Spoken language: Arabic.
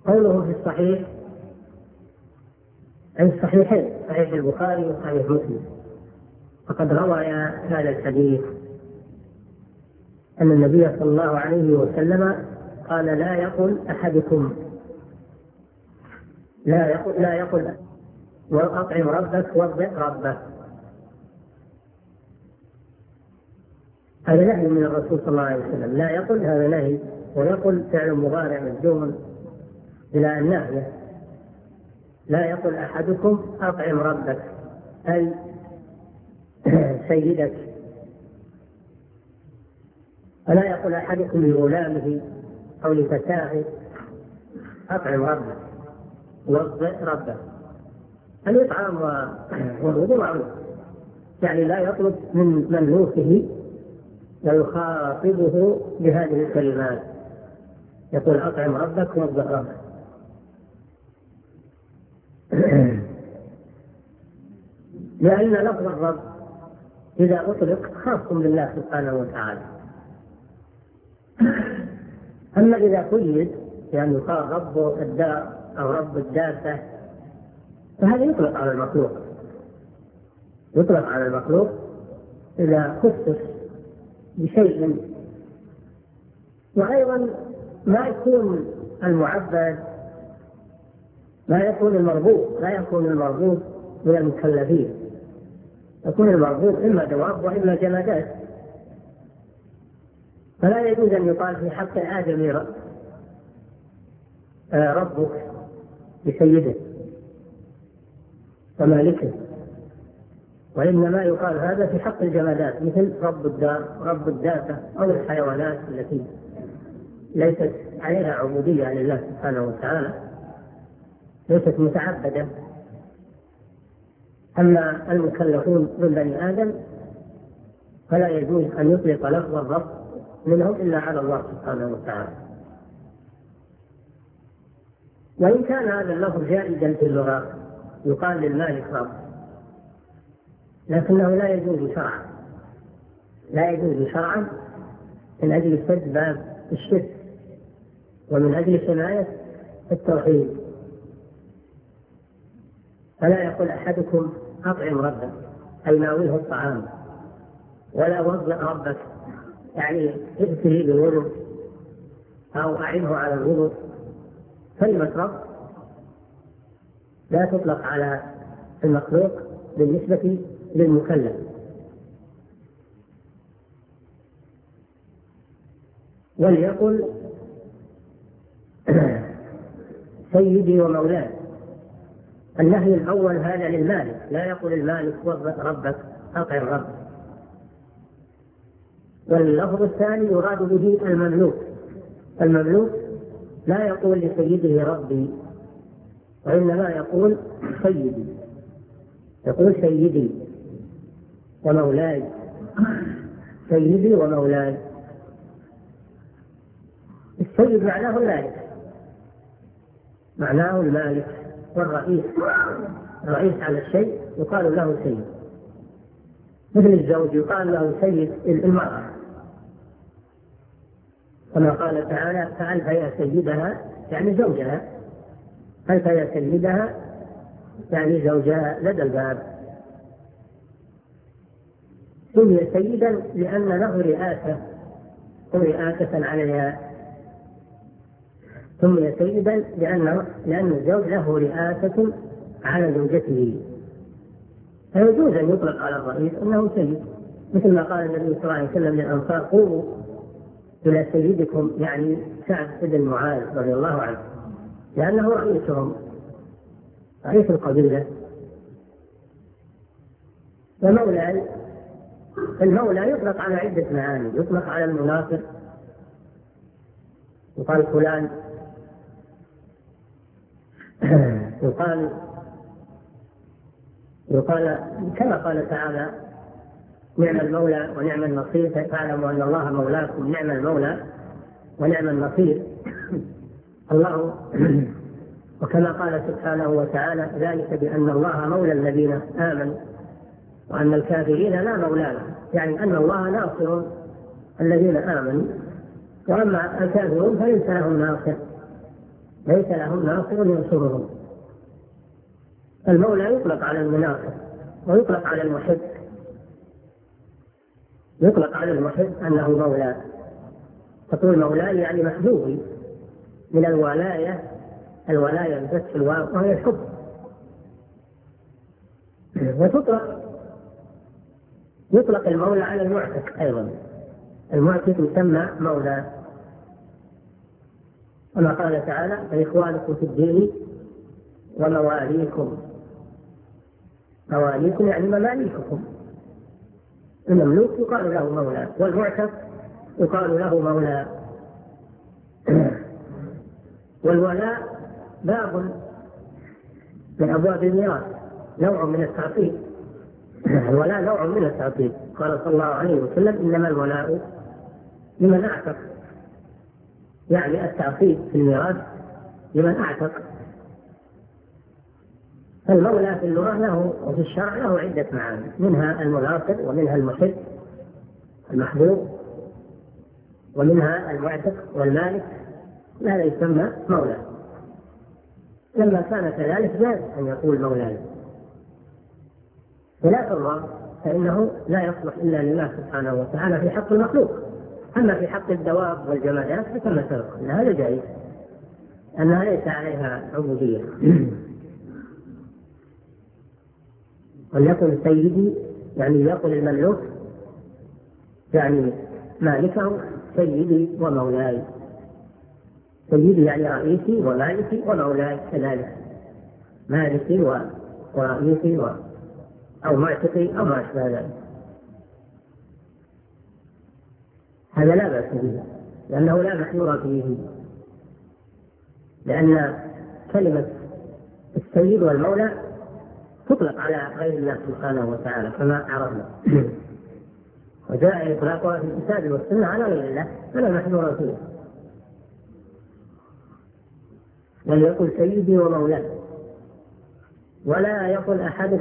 قوله في الصحيح أي الصحيحين، صحيح البخاري وصحيح مسلم، فقد روى هذا الحديث أن النبي صلى الله عليه وسلم قال لا يقل أحدكم لا يقل وأطعم ربك وارض ربك. هذا نهي من الرسول صلى الله عليه وسلم، لا يقل، هذا نهي، ويقل فعل مضارع مجزوم بلا الناهية. لا يقل أحدكم أطعم ربك أي سيدك، فلا يقول أحدكم لغلامه أو لفتاه أطعم ربك وارض ربك. الإطعام والوضوء معروف، يعني لا يطلب من مملوكه ويخاطبه بهذه الكلمات، يقول أطعم ربك وارض ربك. لأن لفظ الرب إذا أطلق خاص بالله سبحانه وتعالى، أما إذا قيد يعني يقال رب الدار أو رب الدابة فهذا يطلق على المخلوق، يطلق على المخلوق إذا خصص بشيء. وأيضا ما يكون المعبد لا يكون المربوط من المكلفين، يكون المربوط إما دواب وإما جمادات، فلا يجوز أن يقال في حق الآدمي ربك بسيده ومالكه، وإنما يقال هذا في حق الجمادات مثل رب الدار، رب الدابة، أو الحيوانات التي ليست عليها عبودية لله سبحانه وتعالى، ليست متعبدة. أما المكلفون من بني آدم فلا يجوز أن يطلق لفظ الرب منهم إلا على الله سبحانه وتعالى. وإن كان هذا اللفظ جائزا في اللغة يقال للمالك رب، لكنه لا يجوز شرعا، لا يجوز شرعا من أجل سد باب الشرك ومن أجل حماية التوحيد. فلا يقول أحدكم أطعم ربك أي ناوله الطعام، ولا وضع ربك يعني ائته بالوضوء أو أعنه على الوضوء. كلمة رب لا تطلق على المخلوق بالنسبة للمكلف. وليقل سيدي ومولاي. النهي الأول هذا للمالك، لا يقول المالك وضع ربك أطعم ربك. واللفظ الثاني يراد به المملوك. المملوك لا يقول لسيده ربي، وإنما يقول سيدي، يقول سيدي ومولاي، سيدي ومولاي. السيد معناه المالك، معناه المالك والرئيس، الرئيس على الشيء يقال له سيد، مثل الزوج يقال له سيد المرأة، كما قال تعالى فألف يا سيدها يعني زوجها، ألف يا سيدها يعني زوجها لدى الباب. سمي سيدا لأن له رئاسة ورئاسة عليها، سمي سيدا لأن الزوج له رئاسة على زوجته، فيجوز أن يطلق على الرئيس أنه سيد، مثل ما قال النبي صلى الله عليه وسلم للأنصار قوموا إلى سيدكم، يعني سعد بن معاذ رضي الله عنه، لأنه رئيسهم، رئيس القبيلة. ومولاي، المولى يطلق على عدة معاني، يطلق على المناصر، يقال فلان، يقال كما قال تعالى نعم المولى ونعم النصير، فاعلموا أن الله مولاكم نعم المولى ونعم النصير. الله وكما قال سبحانه وتعالى ذلك بأن الله مولى الذين آمنوا وأن الكافرين لا مولى لهم، يعني أن الله ناصر الذين آمنوا، وأما الكافرون فليس لهم ناصر. ليس لهم ناصر ينصرهم. المولى يطلق على المناصر ويطلق على المحب، يطلق على المحب أنه مولى، تقول مولاي يعني محبوبي، من الولاية، الولاية بفتح الواو وهي الحب. يطلق المولى على المعتق أيضا، المعتق يسمى مولى، كما قال تعالى فإخوانكم في الدين ومواليكم. مواليكم يعني مماليككم، المملوك يقال له مولى والمعتق يقال له مولى. والولاء باب من أبواب الميراث، نوع من التعطيل. الولاء نوع من التعطيل، قال صلى الله عليه وسلم إنما الولاء لمن أعتق، يعني التعطيل في الميراث لمن أعتق. المولى في اللغة له وفي الشرع له عدة معاني، منها المناصر ومنها المحب المحبوب ومنها المعتق والمالك، هذا يسمى مولى. لما كان كذلك جاز أن يقول مولاي، خلاف الله فإنه لا يصلح إلا لله سبحانه وتعالى في حق المخلوق. أما في حق الدواب والجمادات فكما سبق أن هذا جائز، أنها ليس عليها عبودية. وليكن سيدي يعني يقول المملوك يعني مالكه سيدي ومولاي، سيدي يعني رئيسي ومالكي ومولاي كذلك، مالكي ورئيسي أو معتقي أو ما أشبه ذلك. هذا لا بأس به لأنه لا محذور فيه، لأن كلمة السيد والمولى تطلق على غير الله سبحانه وتعالى كما عرفنا، وجاء إطلاقها في الكتاب والسنة على غير الله فلا محذور فيه. بل يقول سيدي ومولاي، ولا يقول أحد